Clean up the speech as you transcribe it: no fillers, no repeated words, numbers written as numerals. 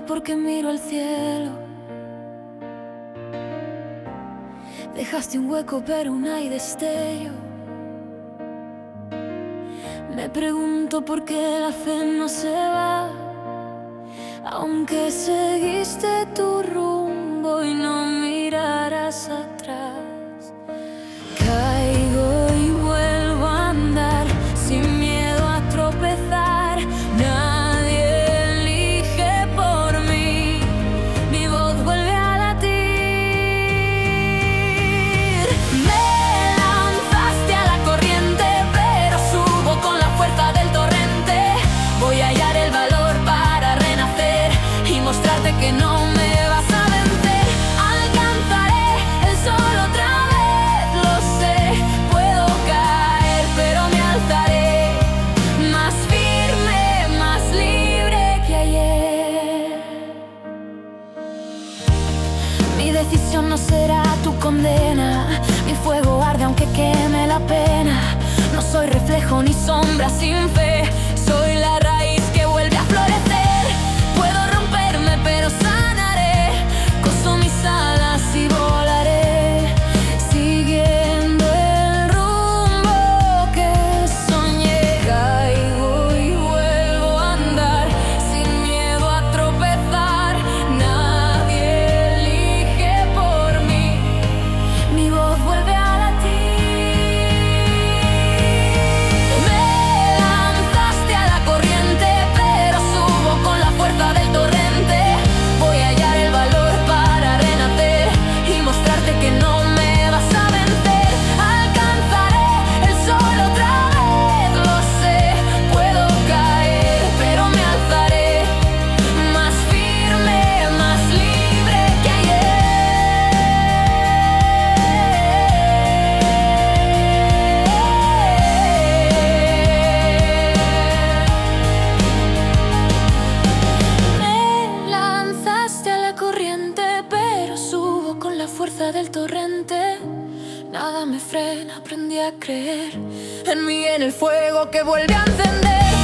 porque miro al cielo. Dejaste un hueco pero un hay destello. Me pregunto por qué la fe no se va, aunque seguiste tu rumbo y no mirarás atrás. Caigo y vuelvo a andar sin miedo a tropezar. Nadie elige por mí, mi voz vuelve a latir. Me lanzaste a la corriente, pero subo con la fuerza del torrente. Voy a hallar el valor para renacer y mostrarte que no me vas a vencer. Alcanzaré el sol otra vez, lo sé. Puedo caer, pero me alzaré, más firme, más libre que ayer. Mi decisión no será tu condena. Mi fuego arde aunque queme la pena. No soy reflejo ni sombra sin fe. Soy la raíz que vuelve a florecer. Puedo romperme pero sanaré. Coso mis alas y volaré, siguiendo el rumbo que soñé. Caigo y vuelvo a andar sin miedo a tropezar. Nadie elige por mí, mi voz vuelve a latir. Me lanzaste a la corriente, pero subo con la fuerza del torrente. Voy a hallar el valor para renacer y mostrarte que no me vas a vencer. Alcanzaré el sol otra vez, lo sé. Puedo caer, pero me alzaré, más firme, más libre que ayer. Me lanzaste a la corriente, pero subo con la fuerza del torrente. Nada me frena, aprendí a creer en mí, en el fuego que vuelve a encender.